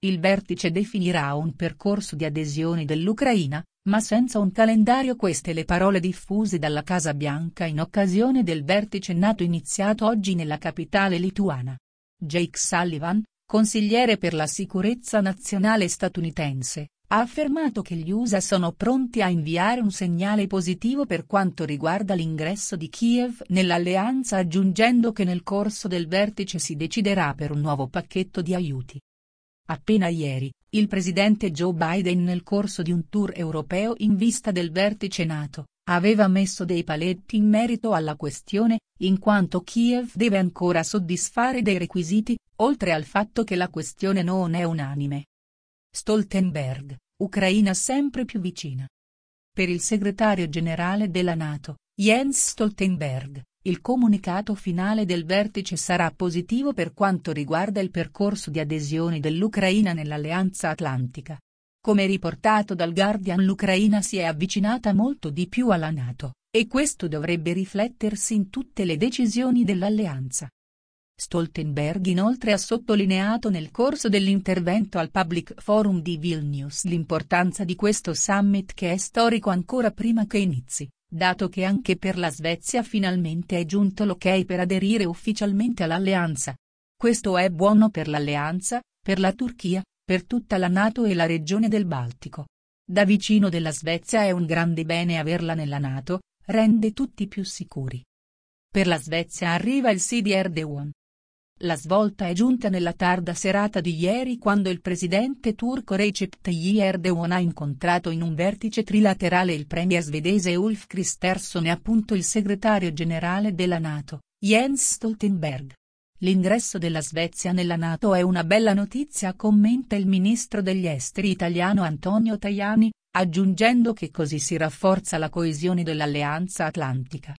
Il vertice definirà un percorso di adesione dell'Ucraina, ma senza un calendario. Queste le parole diffuse dalla Casa Bianca in occasione del vertice NATO iniziato oggi nella capitale lituana. Jake Sullivan, consigliere per la sicurezza nazionale statunitense, ha affermato che gli USA sono pronti a inviare un segnale positivo per quanto riguarda l'ingresso di Kiev nell'alleanza, aggiungendo che nel corso del vertice si deciderà per un nuovo pacchetto di aiuti. Appena ieri, il presidente Joe Biden, nel corso di un tour europeo in vista del vertice NATO, aveva messo dei paletti in merito alla questione, in quanto Kiev deve ancora soddisfare dei requisiti, oltre al fatto che la questione non è unanime. Stoltenberg, Ucraina sempre più vicina. Per il segretario generale della NATO, Jens Stoltenberg, il comunicato finale del vertice sarà positivo per quanto riguarda il percorso di adesione dell'Ucraina nell'Alleanza Atlantica. Come riportato dal Guardian, l'Ucraina si è avvicinata molto di più alla NATO, e questo dovrebbe riflettersi in tutte le decisioni dell'alleanza. Stoltenberg inoltre ha sottolineato nel corso dell'intervento al Public Forum di Vilnius l'importanza di questo summit, che è storico ancora prima che inizi, dato che anche per la Svezia finalmente è giunto l'ok per aderire ufficialmente all'alleanza. Questo è buono per l'alleanza, per la Turchia, per tutta la NATO e la regione del Baltico. Da vicino della Svezia è un grande bene averla nella NATO, rende tutti più sicuri. Per la Svezia arriva il sì di Erdogan. La svolta è giunta nella tarda serata di ieri, quando il presidente turco Recep Tayyip Erdogan ha incontrato in un vertice trilaterale il premier svedese Ulf Kristersson e appunto il segretario generale della NATO, Jens Stoltenberg. L'ingresso della Svezia nella NATO è una bella notizia, commenta il ministro degli esteri italiano Antonio Tajani, aggiungendo che così si rafforza la coesione dell'Alleanza Atlantica.